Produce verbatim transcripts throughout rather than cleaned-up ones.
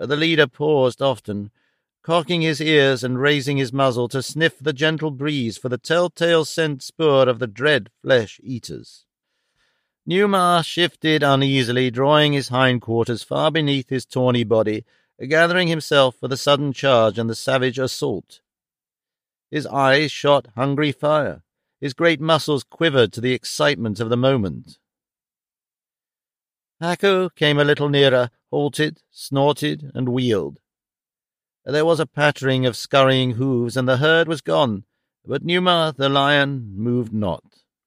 The leader paused often, cocking his ears and raising his muzzle to sniff the gentle breeze for the telltale scent spoor of the dread flesh-eaters. Newmar shifted uneasily, drawing his hindquarters far beneath his tawny body, gathering himself for the sudden charge and the savage assault. His eyes shot hungry fire. His great muscles quivered to the excitement of the moment. Paco came a little nearer, halted, snorted, and wheeled. There was a pattering of scurrying hooves, and the herd was gone, but Numa, the lion, moved not.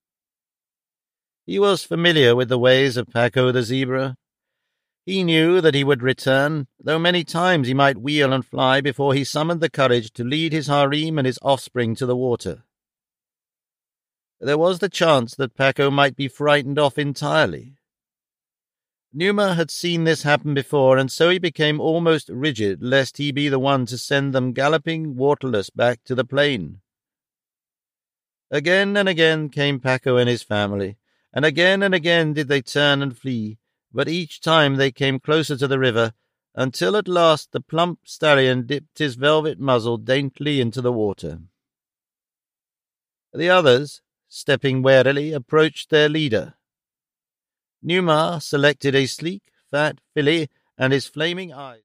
He was familiar with the ways of Paco the zebra. He knew that he would return, though many times he might wheel and fly before he summoned the courage to lead his harem and his offspring to the water. There was the chance that Paco might be frightened off entirely. Numa had seen this happen before, and so he became almost rigid, lest he be the one to send them galloping waterless back to the plain. Again and again came Paco and his family, and again and again did they turn and flee, but each time they came closer to the river, until at last the plump stallion dipped his velvet muzzle daintily into the water. The others, stepping warily, approached their leader. Numa selected a sleek, fat filly, and his flaming eyes